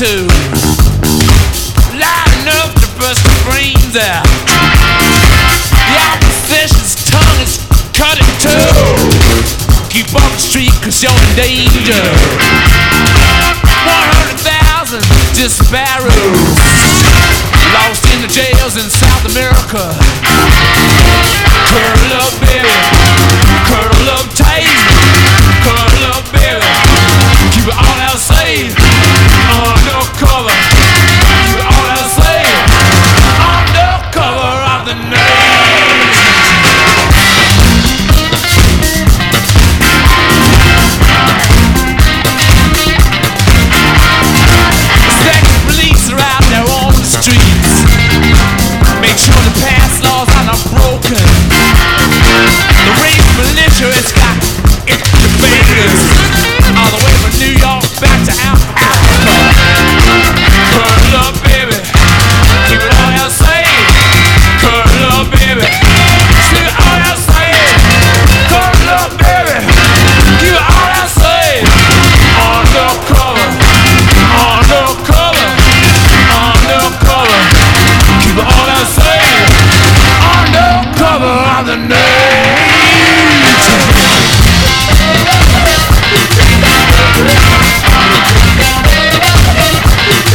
too. Loud enough to burst the brains out. The opposition's tongue is cut in two. Keep off the street cause you're in danger. 100,000 disparates lost in the jails in South America.